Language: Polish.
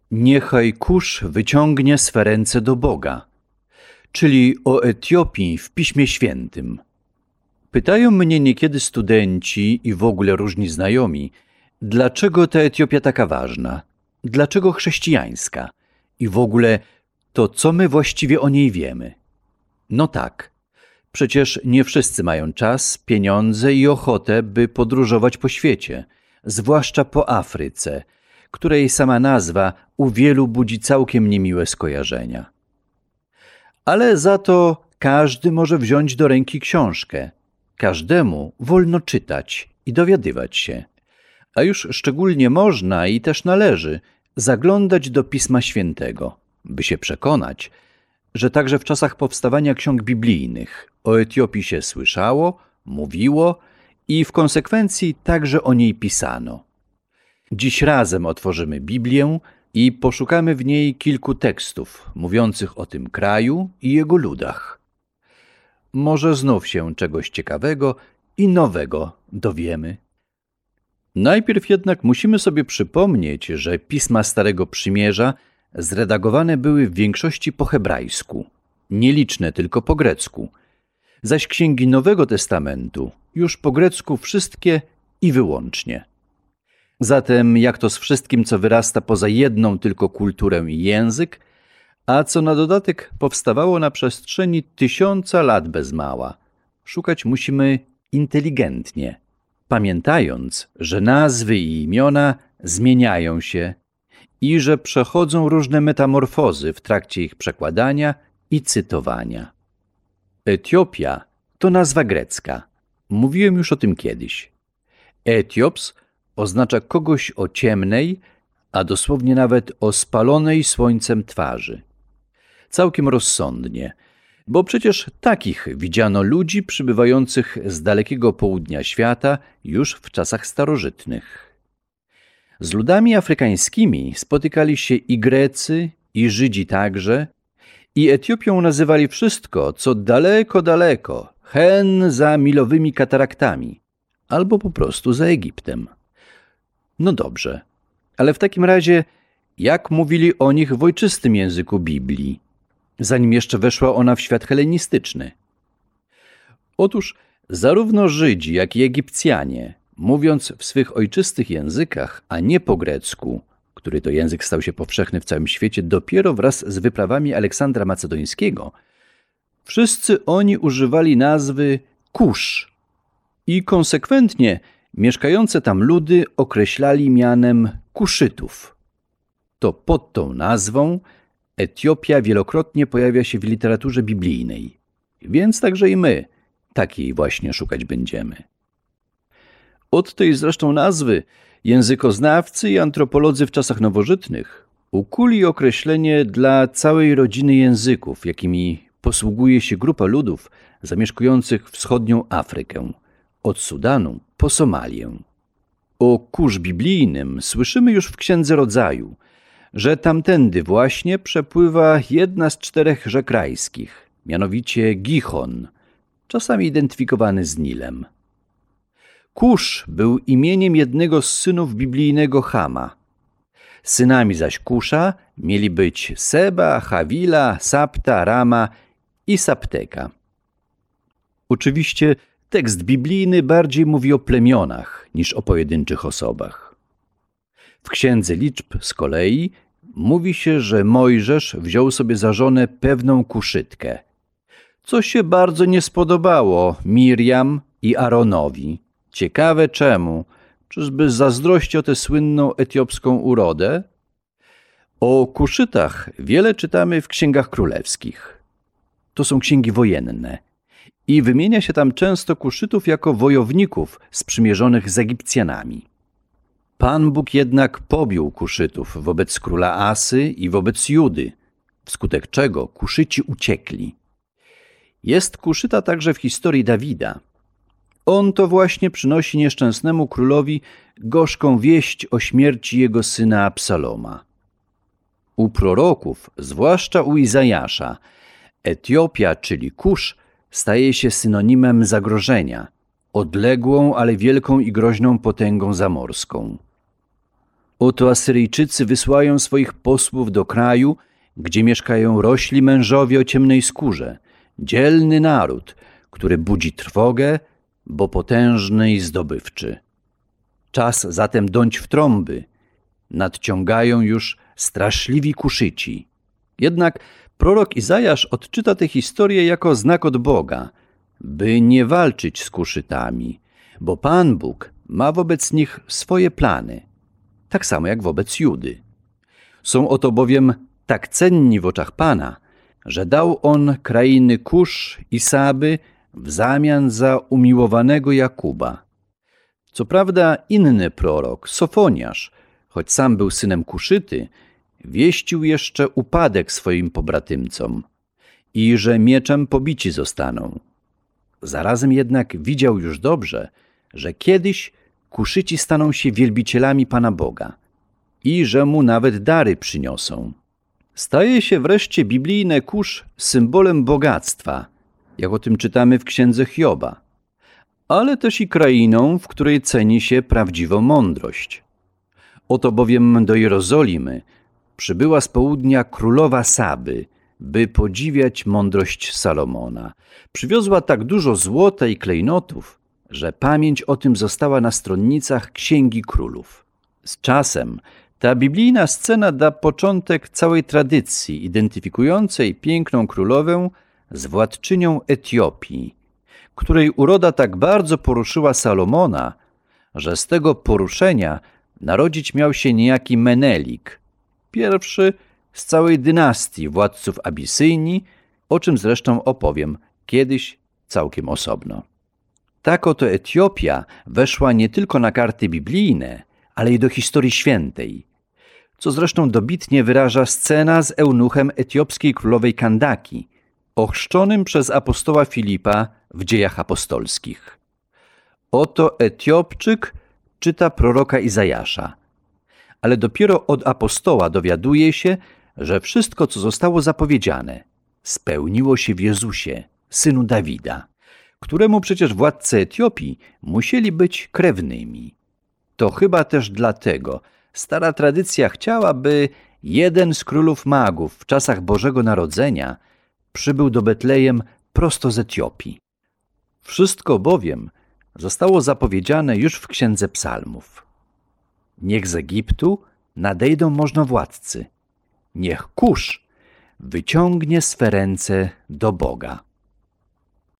Niechaj Kusz wyciągnie swe ręce do Boga, czyli o Etiopii w Piśmie Świętym. Pytają mnie niekiedy studenci i w ogóle różni znajomi, dlaczego ta Etiopia taka ważna, dlaczego chrześcijańska i w ogóle to co my właściwie o niej wiemy. No tak, przecież nie wszyscy mają czas, pieniądze i ochotę, by podróżować po świecie, zwłaszcza po Afryce, której sama nazwa u wielu budzi całkiem niemiłe skojarzenia. Ale za to każdy może wziąć do ręki książkę. Każdemu wolno czytać i dowiadywać się. A już szczególnie można i też należy zaglądać do Pisma Świętego, by się przekonać, że także w czasach powstawania ksiąg biblijnych o Etiopii się słyszało, mówiło i w konsekwencji także o niej pisano. Dziś razem otworzymy Biblię i poszukamy w niej kilku tekstów mówiących o tym kraju i jego ludach. Może znów się czegoś ciekawego i nowego dowiemy. Najpierw jednak musimy sobie przypomnieć, że pisma Starego Przymierza zredagowane były w większości po hebrajsku, nieliczne tylko po grecku, zaś księgi Nowego Testamentu już po grecku wszystkie i wyłącznie. Zatem jak to z wszystkim, co wyrasta poza jedną tylko kulturę i język, a co na dodatek powstawało na przestrzeni 1000 lat bez mała, szukać musimy inteligentnie, pamiętając, że nazwy i imiona zmieniają się i że przechodzą różne metamorfozy w trakcie ich przekładania i cytowania. Etiopia to nazwa grecka. Mówiłem już o tym kiedyś. Etiops oznacza kogoś o ciemnej, a dosłownie nawet o spalonej słońcem twarzy. Całkiem rozsądnie, bo przecież takich widziano ludzi przybywających z dalekiego południa świata już w czasach starożytnych. Z ludami afrykańskimi spotykali się i Grecy, i Żydzi także, i Etiopią nazywali wszystko, co daleko, daleko, hen za milowymi kataraktami, albo po prostu za Egiptem. No dobrze, ale w takim razie jak mówili o nich w ojczystym języku Biblii, zanim jeszcze weszła ona w świat helenistyczny? Otóż zarówno Żydzi, jak i Egipcjanie, mówiąc w swych ojczystych językach, a nie po grecku, który to język stał się powszechny w całym świecie dopiero wraz z wyprawami Aleksandra Macedońskiego, wszyscy oni używali nazwy Kusz i konsekwentnie mieszkające tam ludy określali mianem Kuszytów. To pod tą nazwą Etiopia wielokrotnie pojawia się w literaturze biblijnej, więc także i my takiej właśnie szukać będziemy. Od tej zresztą nazwy językoznawcy i antropolodzy w czasach nowożytnych ukuli określenie dla całej rodziny języków, jakimi posługuje się grupa ludów zamieszkujących wschodnią Afrykę, od Sudanu po Somalię. O Kusz biblijnym słyszymy już w Księdze Rodzaju, że tamtędy właśnie przepływa jedna z 4 rzek rajskich, mianowicie Gichon, czasami identyfikowany z Nilem. Kusz był imieniem jednego z synów biblijnego Chama. Synami zaś Kusza mieli być Seba, Hawila, Sapta, Rama i Sapteka. Oczywiście tekst biblijny bardziej mówi o plemionach niż o pojedynczych osobach. W Księdze Liczb z kolei mówi się, że Mojżesz wziął sobie za żonę pewną Kuszytkę, co się bardzo nie spodobało Mirjam i Aaronowi. Ciekawe czemu? Czyżby z zazdrości o tę słynną etiopską urodę? O Kuszytach wiele czytamy w księgach królewskich. To są księgi wojenne i wymienia się tam często Kuszytów jako wojowników sprzymierzonych z Egipcjanami. Pan Bóg jednak pobił Kuszytów wobec króla Asy i wobec Judy, wskutek czego Kuszyci uciekli. Jest Kuszyta także w historii Dawida. On to właśnie przynosi nieszczęsnemu królowi gorzką wieść o śmierci jego syna Absaloma. U proroków, zwłaszcza u Izajasza, Etiopia, czyli Kusz, staje się synonimem zagrożenia, odległą, ale wielką i groźną potęgą zamorską. Oto Asyryjczycy wysyłają swoich posłów do kraju, gdzie mieszkają rośli mężowie o ciemnej skórze, dzielny naród, który budzi trwogę, bo potężny i zdobywczy. Czas zatem dąć w trąby. Nadciągają już straszliwi Kuszyci. Jednak prorok Izajasz odczyta tę historię jako znak od Boga, by nie walczyć z Kuszytami, bo Pan Bóg ma wobec nich swoje plany, tak samo jak wobec Judy. Są oto bowiem tak cenni w oczach Pana, że dał On krainy Kusz i Saby w zamian za umiłowanego Jakuba. Co prawda inny prorok, Sofoniasz, choć sam był synem Kuszyty, wieścił jeszcze upadek swoim pobratymcom i że mieczem pobici zostaną. Zarazem jednak widział już dobrze, że kiedyś Kuszyci staną się wielbicielami Pana Boga i że mu nawet dary przyniosą. Staje się wreszcie biblijne Kusz symbolem bogactwa, jak o tym czytamy w księdze Hioba, ale też i krainą, w której ceni się prawdziwą mądrość. Oto bowiem do Jerozolimy przybyła z południa królowa Saby, by podziwiać mądrość Salomona. Przywiozła tak dużo złota i klejnotów, że pamięć o tym została na stronnicach Księgi Królów. Z czasem ta biblijna scena da początek całej tradycji identyfikującej piękną królowę z władczynią Etiopii, której uroda tak bardzo poruszyła Salomona, że z tego poruszenia narodzić miał się niejaki Menelik, pierwszy z całej dynastii władców Abisynii, o czym zresztą opowiem kiedyś całkiem osobno. Tak oto Etiopia weszła nie tylko na karty biblijne, ale i do historii świętej, co zresztą dobitnie wyraża scena z eunuchem etiopskiej królowej Kandaki, ochrzczonym przez apostoła Filipa w Dziejach Apostolskich. Oto Etiopczyk czyta proroka Izajasza, ale dopiero od apostoła dowiaduje się, że wszystko, co zostało zapowiedziane, spełniło się w Jezusie, synu Dawida, któremu przecież władcy Etiopii musieli być krewnymi. To chyba też dlatego stara tradycja chciała, by jeden z królów magów w czasach Bożego Narodzenia przybył do Betlejem prosto z Etiopii. Wszystko bowiem zostało zapowiedziane już w Księdze Psalmów. Niech z Egiptu nadejdą możnowładcy, niech Kusz wyciągnie swe ręce do Boga.